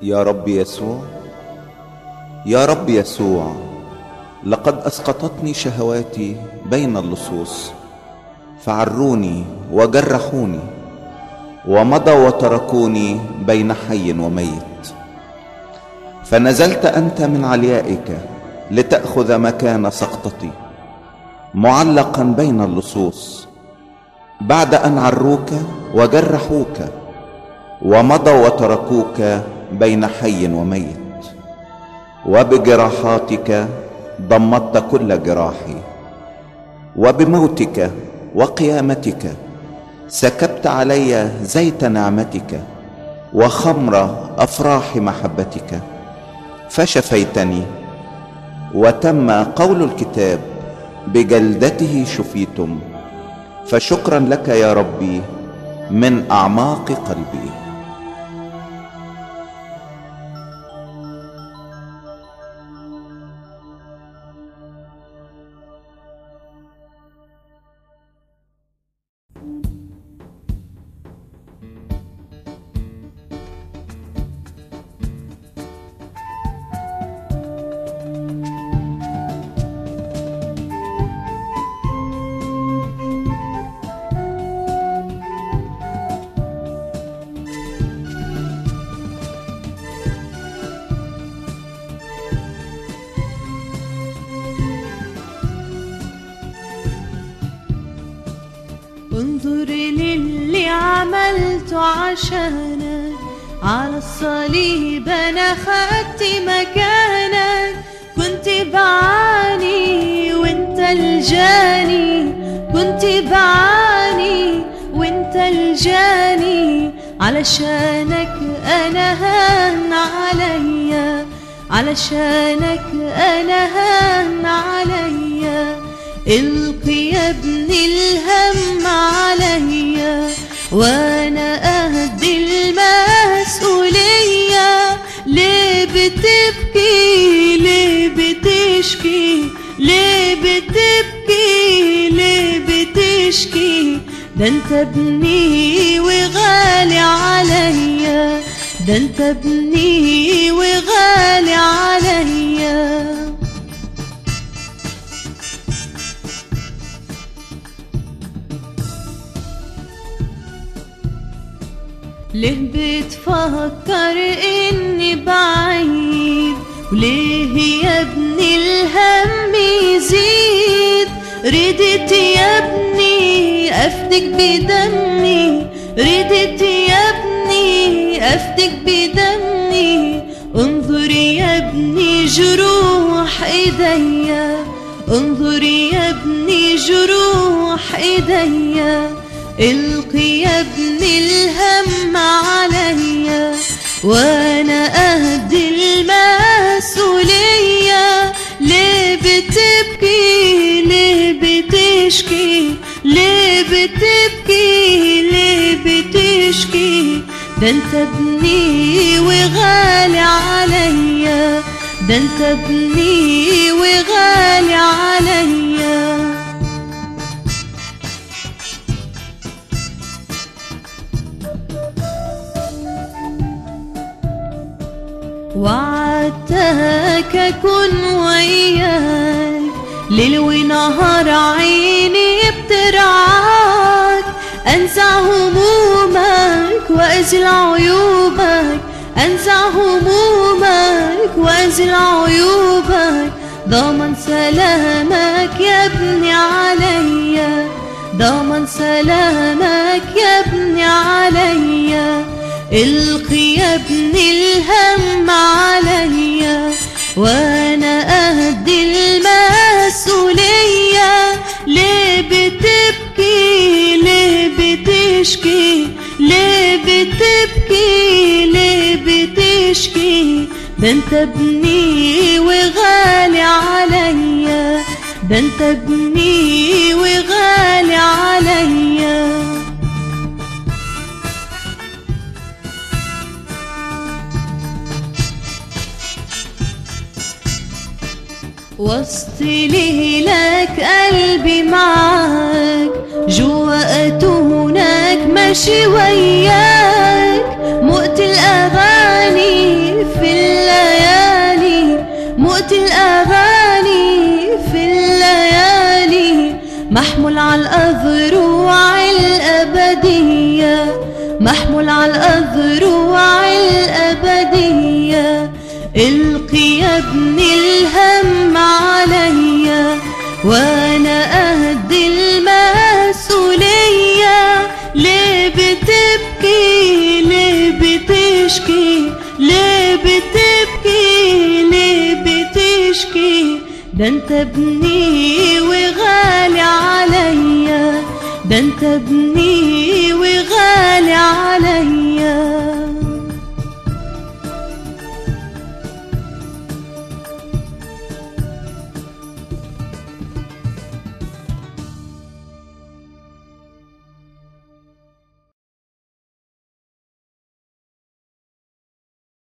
يا رب يسوع، يا رب يسوع، لقد أسقطتني شهواتي بين اللصوص، فعروني وجرحوني ومضوا وتركوني بين حي وميت. فنزلت أنت من عليائك لتأخذ مكان سقطتي، معلقا بين اللصوص، بعد أن عروك وجرحوك ومضوا وتركوك بين حي وميت. وبجراحاتك ضمدت كل جراحي، وبموتك وقيامتك سكبت علي زيت نعمتك وخمر أفراح محبتك، فشفيتني. وتم قول الكتاب: بجلدته شفيتم. فشكرا لك يا ربي من أعماق قلبي. انظر للي عملته عشانك، على الصليب انا خدت مكانك. كنت بعاني وانت الجاني، كنت بعاني وانت الجاني. علشانك انا هان عليا، علشانك انا هان عليا. القي يا ابني الهم عليا، وانا اهدي المسؤولية. ليه بتبكي؟ ليه بتشكي؟ ليه بتبكي؟ ليه بتشكي؟ ده انت ابني وغالي عليا، ده انت ابني وغالي عليا. ليه بتفكر اني بعيد؟ وليه يا ابني الهم يزيد؟ ردت يا ابني افدك بدمي، ردت يا ابني افدك بدمي. انظر يا ابني جروح ايديا، انظر يا ابني جروح ايديا. القي يا ابني الهم عليا، وانا اهدي المسؤولية. ليه بتبكي؟ ليه بتشكي؟ ليه بتبكي؟ ليه بتشكي؟ ده انت ابني وغالي عليا، ده انت ابني وغالي عليا. وعدتك أكون وياك، ليل ونهار عيني بترعاك. أنزع همومك وأزل عيوبك، أنزع همومك وأزل عيوبك. ضمن سلامك يا ابني عليا، ضمن سلامك يا ابني عليا. القي يا ابني الهم عليا، وانا اهدي المسؤولية. ليه بتبكي؟ ليه بتشكي؟ ليه بتبكي؟ ليه بتشكي؟ ده انت ابني وغالي عليا، ده انت ابني وغالي عليا. وسط ليلك قلبي معاك، جوا أتونك ماشي وياك. مقت الأغاني محمول على الأذرع الأبدية، محمول على الأذرع الأبدية. القي يا ابني الهم عليا وانا اهدي المسؤولية. ليه بتبكي ليه بتشكي ليه بتبكي ليه بتشكي؟ ده انت ابني وغالي عليا، ده انت ابني وغالي عليا.